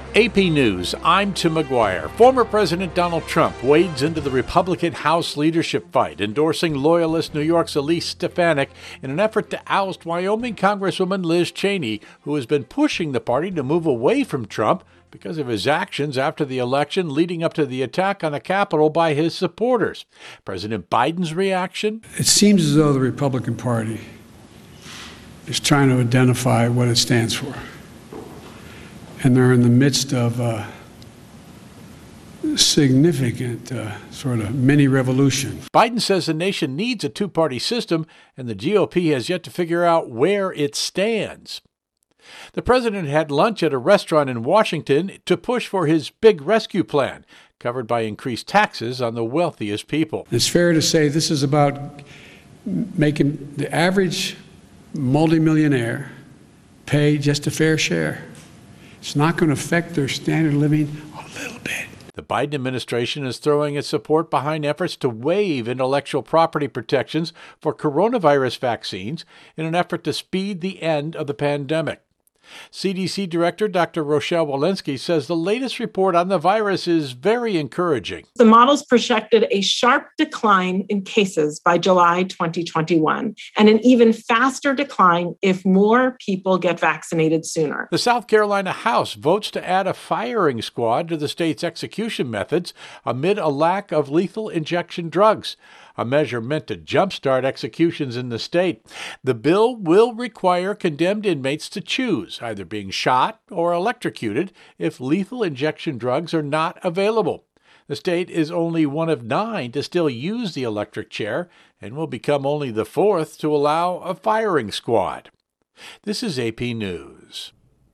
AP News, I'm Tim McGuire. Former President Donald Trump wades into the Republican House leadership fight, endorsing loyalist New York's Elise Stefanik in an effort to oust Wyoming Congresswoman Liz Cheney, who has been pushing the party to move away from Trump because of his actions after the election leading up to the attack on the Capitol by his supporters. President Biden's reaction? It seems as though the Republican Party is trying to identify what it stands for. And they're in the midst of a significant sort of mini revolution. Biden says the nation needs a two-party system, and the GOP has yet to figure out where it stands. The president had lunch at a restaurant in Washington to push for his big rescue plan, covered by increased taxes on the wealthiest people. It's fair to say this is about making the average multimillionaire pay just a fair share. It's not going to affect their standard of living a little bit. The Biden administration is throwing its support behind efforts to waive intellectual property protections for coronavirus vaccines in an effort to speed the end of the pandemic. CDC Director Dr. Rochelle Walensky says the latest report on the virus is very encouraging. The models projected a sharp decline in cases by July 2021 and an even faster decline if more people get vaccinated sooner. The South Carolina House votes to add a firing squad to the state's execution methods amid a lack of lethal injection drugs, a measure meant to jumpstart executions in the state. The bill will require condemned inmates to choose, either being shot or electrocuted, if lethal injection drugs are not available. The state is only one of 9 to still use the electric chair and will become only the 4th to allow a firing squad. This is AP News.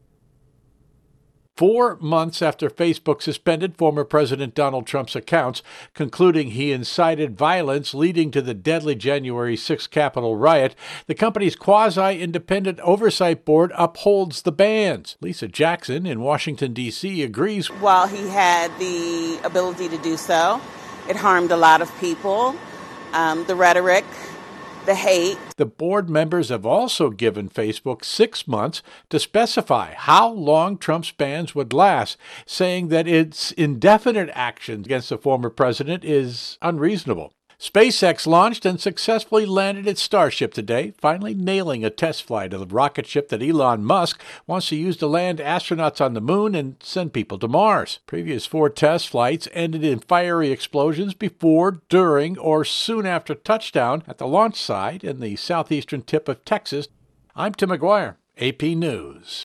4 months after Facebook suspended former President Donald Trump's accounts, concluding he incited violence leading to the deadly January 6th Capitol riot, the company's quasi-independent oversight board upholds the bans. Lisa Jackson in Washington, D.C. agrees. While he had the ability to do so, it harmed a lot of people. The rhetoric, the hate. The board members have also given Facebook 6 months to specify how long Trump's bans would last, saying that its indefinite action against the former president is unreasonable. SpaceX launched and successfully landed its Starship today, finally nailing a test flight of the rocket ship that Elon Musk wants to use to land astronauts on the moon and send people to Mars. Previous 4 test flights ended in fiery explosions before, during, or soon after touchdown at the launch site in the southeastern tip of Texas. I'm Tim McGuire, AP News.